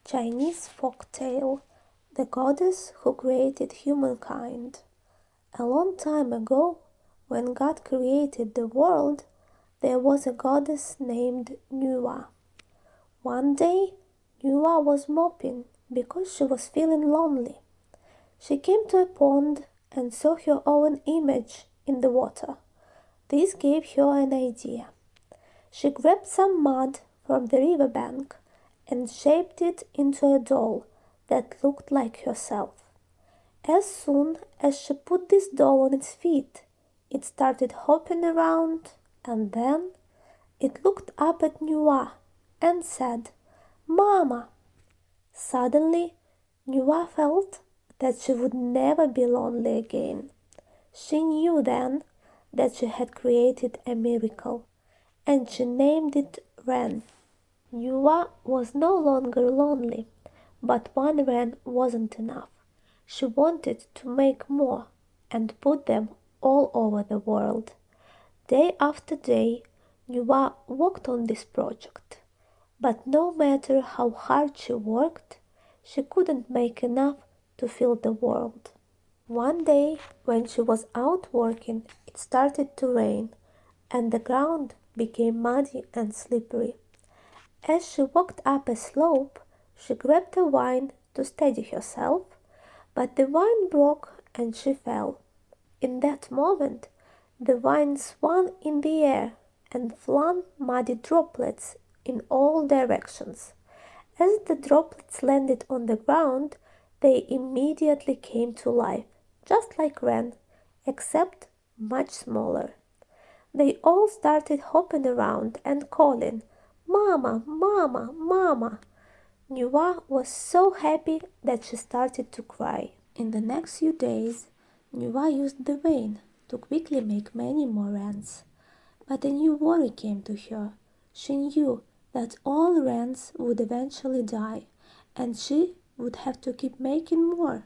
Chinese folktale, the goddess who created humankind. A long time ago, when God created the world, there was a goddess named Nuwa. One day, Nuwa was mopping because she was feeling lonely. She came to a pond and saw her own image in the water. This gave her an idea. She grabbed some mud from the riverbank and shaped it into a doll that looked like herself. As soon as she put this doll on its feet, it started hopping around, and then it looked up at Nuwa and said, "Mama!" Suddenly, Nuwa felt that she would never be lonely again. She knew then that she had created a miracle, and she named it Wren. Nuwa was no longer lonely, but one wren wasn't enough. She wanted to make more and put them all over the world. Day after day, Nuwa worked on this project. But no matter how hard she worked, she couldn't make enough to fill the world. One day, when she was out working, it started to rain, and the ground became muddy and slippery. As she walked up a slope, she grabbed a vine to steady herself, but the vine broke and she fell. In that moment, the vine swung in the air and flung muddy droplets in all directions. As the droplets landed on the ground, they immediately came to life, just like Wren, except much smaller. They all started hopping around and calling, "Mama, Mama, Mama!" Nuwa was so happy that she started to cry. In the next few days, Nuwa used the vein to quickly make many more wrens. But a new worry came to her. She knew that all wrens would eventually die, and she would have to keep making more.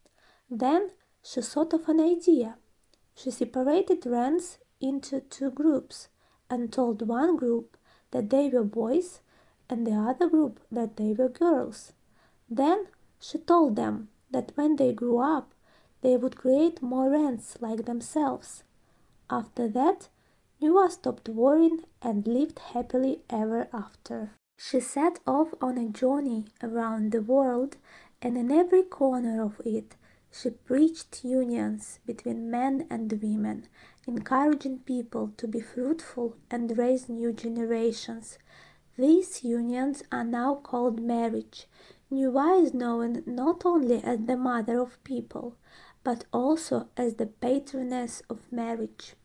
Then she thought of an idea. She separated wrens into two groups and told one group that they were boys and the other group that they were girls. Then she told them that when they grew up, they would create more wrens like themselves. After that, Nuwa stopped worrying and lived happily ever after. She set off on a journey around the world, and in every corner of it, she preached unions between men and women, encouraging people to be fruitful and raise new generations. These unions are now called marriage. Nuwa is known not only as the mother of people, but also as the patroness of marriage.